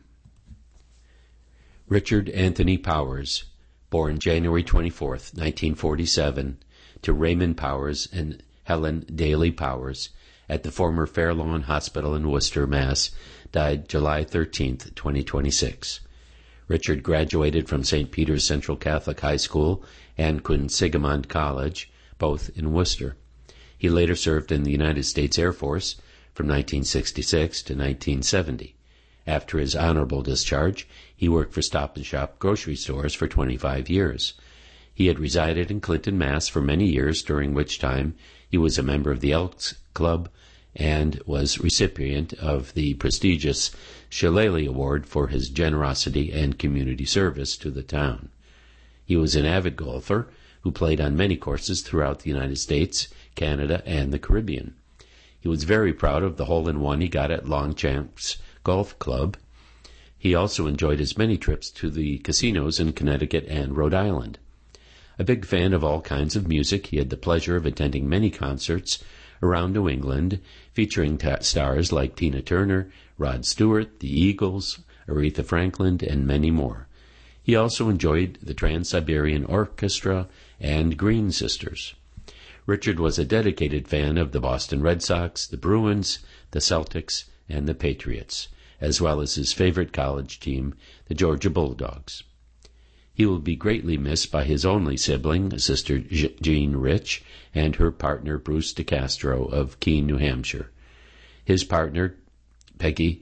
Richard Anthony Powers, born January twenty-fourth, nineteen forty-seven, to Raymond Powers and Helen Daly Powers, at the former Fairlawn Hospital in Worcester, Mass., died July thirteenth, twenty twenty-six. Richard graduated from Saint Peter's Central Catholic High School and Quinsigamond College, both in Worcester. He later served in the United States Air Force from nineteen sixty-six to nineteen seventy. After his honorable discharge, he worked for Stop and Shop grocery stores for twenty-five years. He had resided in Clinton, Mass. For many years, during which time he was a member of the Elks Club and was recipient of the prestigious Shillelagh Award for his generosity and community service to the town. He was an avid golfer who played on many courses throughout the United States, Canada, and the Caribbean. He was very proud of the hole-in-one he got at Longchamps Golf Club. He also enjoyed his many trips to the casinos in Connecticut and Rhode Island. A big fan of all kinds of music, he had the pleasure of attending many concerts around New England, featuring ta- stars like Tina Turner, Rod Stewart, the Eagles, Aretha Franklin, and many more. He also enjoyed the Trans-Siberian Orchestra and Green Sisters. Richard was a dedicated fan of the Boston Red Sox, the Bruins, the Celtics, and the Patriots, as well as his favorite college team, the Georgia Bulldogs. He will be greatly missed by his only sibling, Sister Jean Rich, and her partner, Bruce DeCastro of Keene, New Hampshire. His partner, Peggy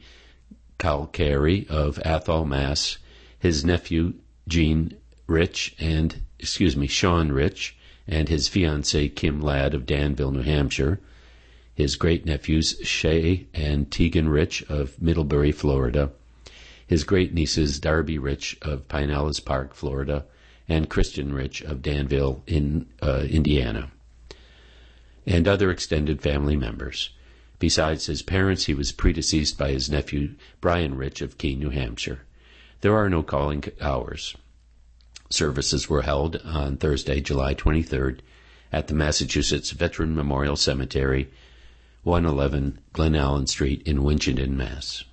Calcary of Athol, Mass., his nephew, Gene Rich, and, excuse me, Sean Rich, and his fiancée, Kim Ladd of Danville, New Hampshire, his great-nephews, Shay and Tegan Rich of Middlebury, Florida, his great-nieces, Darby Rich of Pinellas Park, Florida, and Christian Rich of Danville, in uh, Indiana, and other extended family members. Besides his parents, he was predeceased by his nephew, Brian Rich of Keene, New Hampshire. There are no calling hours. Services were held on Thursday, July twenty-third, at the Massachusetts Veteran Memorial Cemetery, one eleven Glen Allen Street in Winchendon, Mass.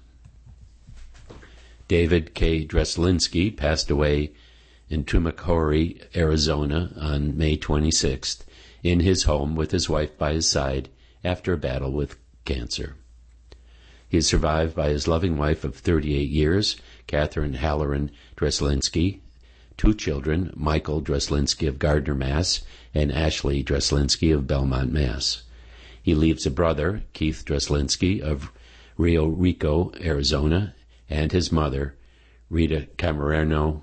David K. Dreslinski passed away in Tumacori, Arizona on May twenty-sixth, in his home with his wife by his side after a battle with cancer. He is survived by his loving wife of thirty-eight years, Catherine Halloran Dreslinski, two children, Michael Dreslinski of Gardner, Mass., and Ashley Dreslinski of Belmont, Mass. He leaves a brother, Keith Dreslinski of Rio Rico, Arizona, and his mother, Rita Camerano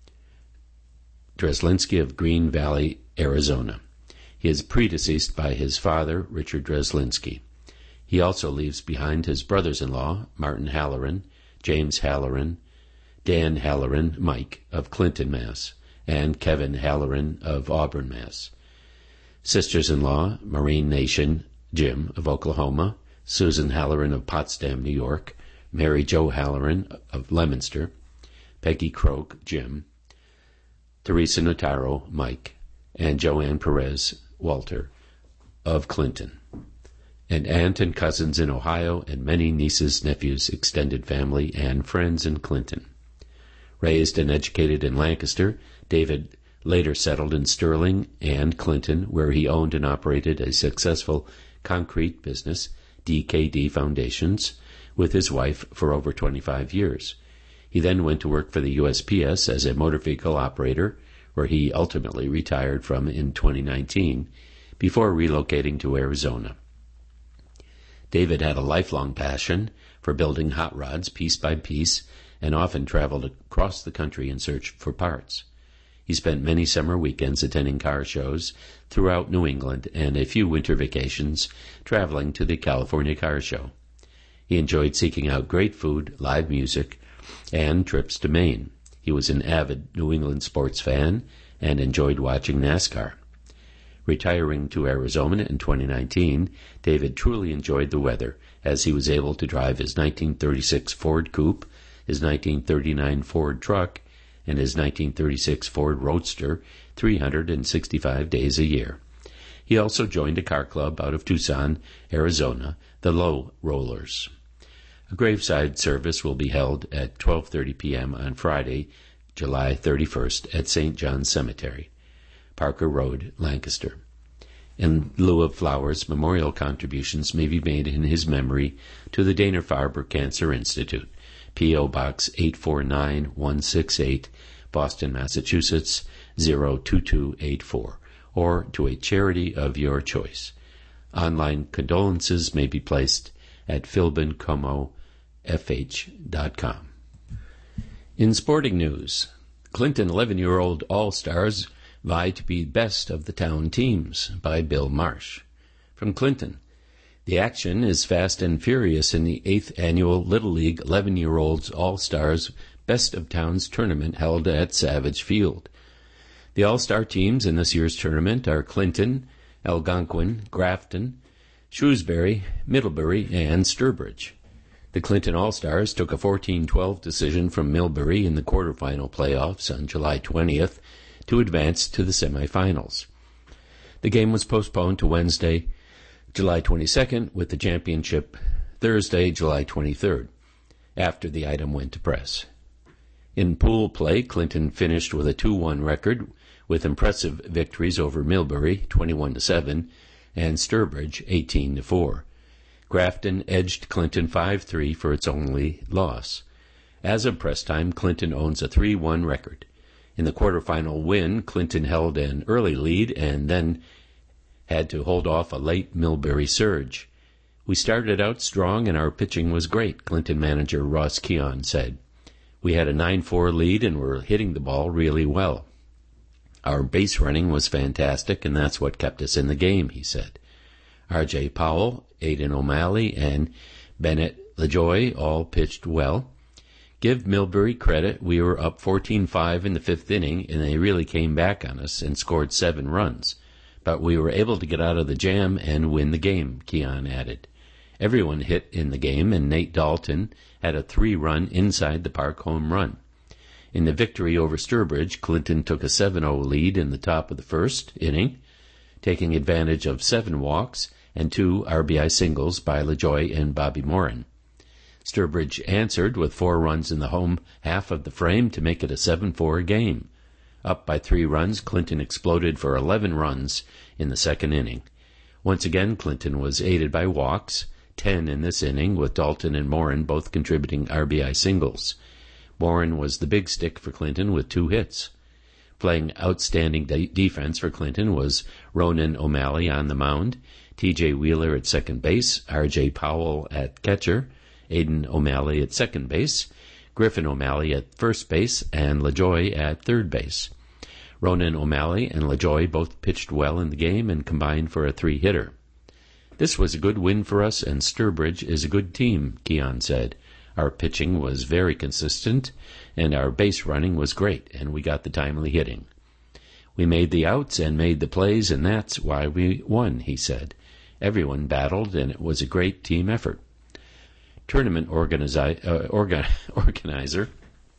Dreslinski of Green Valley, Arizona. He is predeceased by his father, Richard Dreslinski. He also leaves behind his brothers-in-law, Martin Halloran, James Halloran, Dan Halloran, Mike, of Clinton, Mass., and Kevin Halloran of Auburn, Mass. Sisters-in-law, Maureen Nation, Jim, of Oklahoma, Susan Halloran of Potsdam, New York, Mary Jo Halloran of Leominster, Peggy Croak, Jim, Teresa Notaro, Mike, and Joanne Perez, Walter, of Clinton, and aunt and cousins in Ohio, and many nieces, nephews, extended family, and friends in Clinton. Raised and educated in Lancaster, David later settled in Sterling and Clinton, where he owned and operated a successful concrete business, D K D Foundations, with his wife for over twenty-five years. He then went to work for the U S P S as a motor vehicle operator, where he ultimately retired from in twenty nineteen, before relocating to Arizona. David had a lifelong passion for building hot rods piece by piece, and often traveled across the country in search for parts. He spent many summer weekends attending car shows throughout New England and a few winter vacations traveling to the California Car Show. He enjoyed seeking out great food, live music, and trips to Maine. He was an avid New England sports fan and enjoyed watching NASCAR. Retiring to Arizona in twenty nineteen, David truly enjoyed the weather as he was able to drive his nineteen thirty-six Ford Coupe, his nineteen thirty-nine Ford truck, and his nineteen thirty-six Ford Roadster three hundred sixty-five days a year. He also joined a car club out of Tucson, Arizona, the Low Rollers. A graveside service will be held at twelve thirty p.m. on Friday, July thirty-first at Saint John's Cemetery, Parker Road, Lancaster. In lieu of flowers, memorial contributions may be made in his memory to the Dana-Farber Cancer Institute, P O. Box eight four nine one six eight, Boston, Massachusetts, zero two two eight four, or to a charity of your choice. Online condolences may be placed at philbin como f h dot com. In sporting news, Clinton eleven-year-old All-Stars vie to be best of the town teams, by Bill Marsh. From Clinton, the action is fast and furious in the eighth annual Little League eleven-year-olds All-Stars Best of Towns tournament held at Savage Field. The All-Star teams in this year's tournament are Clinton, Algonquin, Grafton, Shrewsbury, Middlebury, and Sturbridge. The Clinton All-Stars took a fourteen twelve decision from Millbury in the quarterfinal playoffs on July twentieth to advance to the semifinals. The game was postponed to Wednesday, July twenty-second, with the championship Thursday, July twenty-third, after the item went to press. In pool play, Clinton finished with a two one record, with impressive victories over Millbury, twenty-one to seven, and Sturbridge, eighteen to four. Grafton edged Clinton five three for its only loss. As of press time, Clinton owns a three one record. In the quarterfinal win, Clinton held an early lead and then had to hold off a late Millbury surge. We started out strong and our pitching was great, Clinton manager Ross Keon said. We had a nine four lead and were hitting the ball really well. Our base running was fantastic, and that's what kept us in the game, he said. R J Powell, Aidan O'Malley, and Bennett LaJoy all pitched well. Give Millbury credit, we were up fourteen five in the fifth inning, and they really came back on us and scored seven runs. But we were able to get out of the jam and win the game, Keon added. Everyone hit in the game, and Nate Dalton had a three-run inside-the-park home run. In the victory over Sturbridge, Clinton took a seven oh lead in the top of the first inning, taking advantage of seven walks and two R B I singles by LaJoy and Bobby Morin. Sturbridge answered with four runs in the home half of the frame to make it a seven four game. Up by three runs, Clinton exploded for eleven runs in the second inning. Once again, Clinton was aided by walks, ten in this inning, with Dalton and Morin both contributing R B I singles. Morin was the big stick for Clinton with two hits. Playing outstanding de- defense for Clinton was Ronan O'Malley on the mound, T J Wheeler at second base, R J Powell at catcher, Aidan O'Malley at second base, Griffin O'Malley at first base, and LaJoy at third base. Ronan O'Malley and LaJoy both pitched well in the game and combined for a three-hitter. This was a good win for us, and Sturbridge is a good team, Keon said. Our pitching was very consistent, and our base running was great, and we got the timely hitting. We made the outs and made the plays, and that's why we won, he said. Everyone battled, and it was a great team effort. Tournament organizi- uh, orga- organizer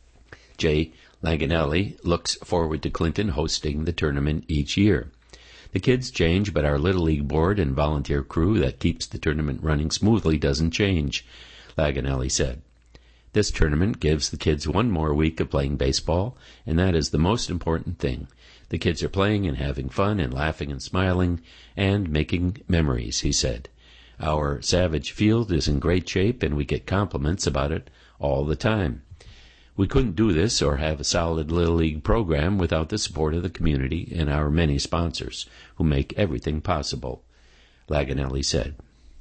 Jay Laganelli looks forward to Clinton hosting the tournament each year. The kids change, but our Little League board and volunteer crew that keeps the tournament running smoothly doesn't change, Laganelli said. This tournament gives the kids one more week of playing baseball, and that is the most important thing. The kids are playing and having fun and laughing and smiling and making memories, he said. Our Savage Field is in great shape, and we get compliments about it all the time. We couldn't do this or have a solid Little League program without the support of the community and our many sponsors, who make everything possible, Laganelli said.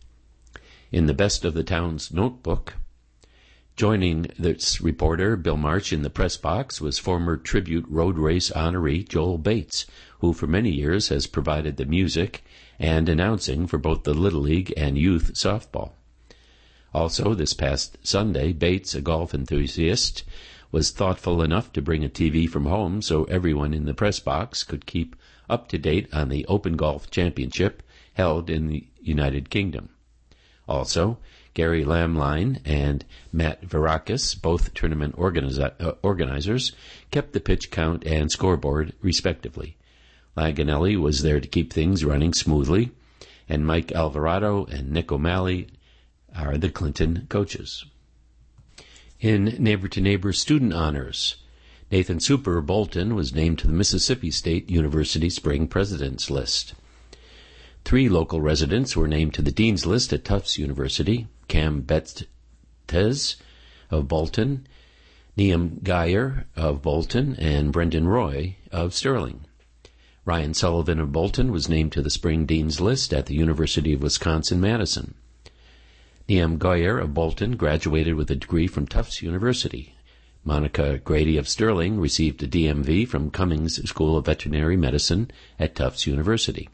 In the Best of the Town's notebook, joining this reporter, Bill Marsh, in the press box was former Tribute Road Race honoree Joel Bates, who for many years has provided the music and announcing for both the Little League and youth softball. Also, this past Sunday, Bates, a golf enthusiast, was thoughtful enough to bring a T V from home so everyone in the press box could keep up to date on the Open Golf Championship held in the United Kingdom. Also, Gary Lamline and Matt Varakis, both tournament organiza- uh, organizers, kept the pitch count and scoreboard respectively. Laganelli was there to keep things running smoothly, and Mike Alvarado and Nick O'Malley are the Clinton coaches. In Neighbor to Neighbor student honors, Nathan Super Bolton was named to the Mississippi State University Spring President's List. Three local residents were named to the Dean's List at Tufts University: Cam Bettes of Bolton, Neam Geyer of Bolton, and Brendan Roy of Sterling. Ryan Sullivan of Bolton was named to the Spring Dean's List at the University of Wisconsin-Madison. Neam Geyer of Bolton graduated with a degree from Tufts University. Monica Grady of Sterling received a D M V from Cummings School of Veterinary Medicine at Tufts University.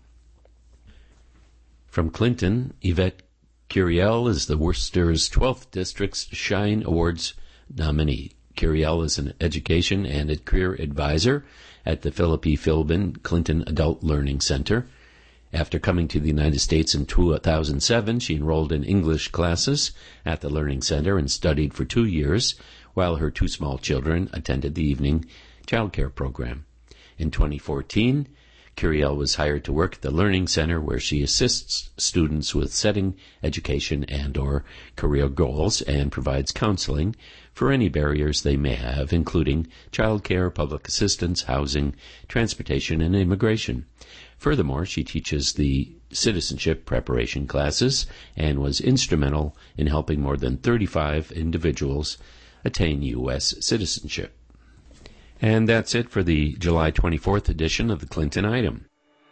From Clinton, Yvette Curiel is the Worcester's twelfth District's Shine Awards nominee. Curiel is an education and a career advisor at the Philip E. Philbin Clinton Adult Learning Center. After coming to the United States in two thousand seven, she enrolled in English classes at the Learning Center and studied for two years while her two small children attended the evening child care program. In twenty fourteen, Curiel was hired to work at the Learning Center, where she assists students with setting education and or career goals and provides counseling for any barriers they may have, including child care, public assistance, housing, transportation, and immigration. Furthermore, she teaches the citizenship preparation classes and was instrumental in helping more than thirty-five individuals attain U S citizenship. And that's it for the July twenty-fourth edition of the Clinton Item.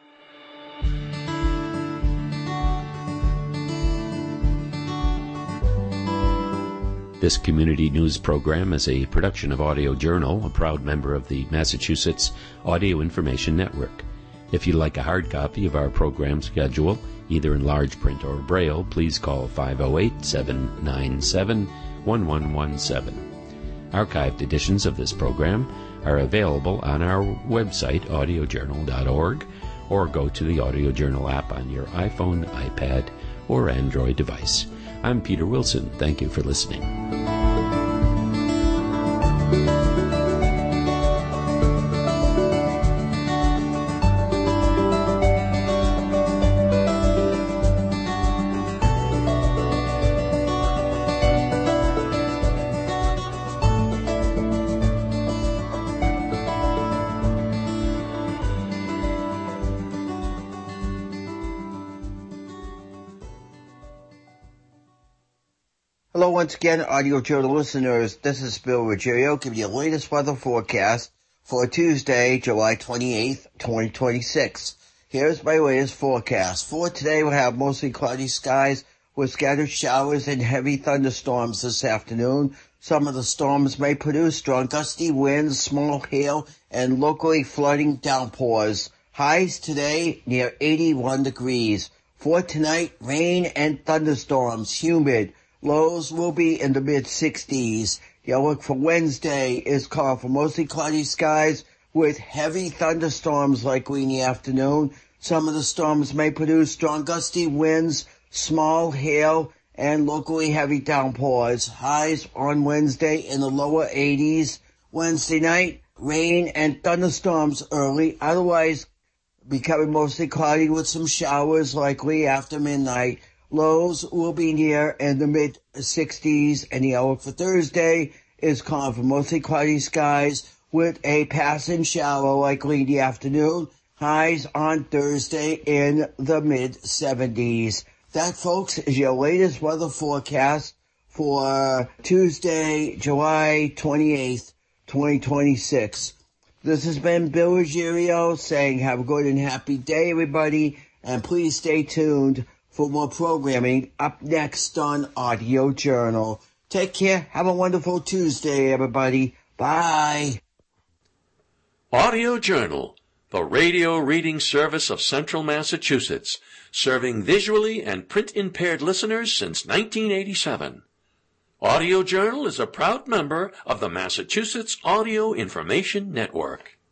This community news program is a production of Audio Journal, a proud member of the Massachusetts Audio Information Network. If you'd like a hard copy of our program schedule, either in large print or Braille, please call five oh eight, seven nine seven, one one one seven. Archived editions of this program are available on our website, audio journal dot org, or go to the Audio Journal app on your iPhone, iPad, or Android device. I'm Peter Wilson. Thank you for listening. Hello once again, Audio Journal listeners. This is Bill Ruggiero giving you the latest weather forecast for Tuesday, July twenty-eighth, twenty twenty-six. Here's my latest forecast. For today, we'll have mostly cloudy skies with scattered showers and heavy thunderstorms this afternoon. Some of the storms may produce strong gusty winds, small hail, and locally flooding downpours. Highs today near eighty-one degrees. For tonight, rain and thunderstorms, humid. Lows will be in the mid-sixties. The outlook for Wednesday is called for mostly cloudy skies with heavy thunderstorms likely in the afternoon. Some of the storms may produce strong gusty winds, small hail, and locally heavy downpours. Highs on Wednesday in the lower eighties. Wednesday night, rain and thunderstorms early. Otherwise, becoming mostly cloudy with some showers likely after midnight. Lows will be near in the mid-sixties, and the outlook for Thursday is calling for mostly cloudy skies with a passing shower likely in the afternoon. Highs on Thursday in the mid-seventies. That, folks, is your latest weather forecast for Tuesday, July twenty-eighth, twenty twenty-six. This has been Bill Ruggiero saying have a good and happy day, everybody, and please stay tuned for more programming up next on Audio Journal. Take care. Have a wonderful Tuesday, everybody. Bye. Audio Journal, the radio reading service of Central Massachusetts, serving visually and print-impaired listeners since nineteen eighty-seven. Audio Journal is a proud member of the Massachusetts Audio Information Network.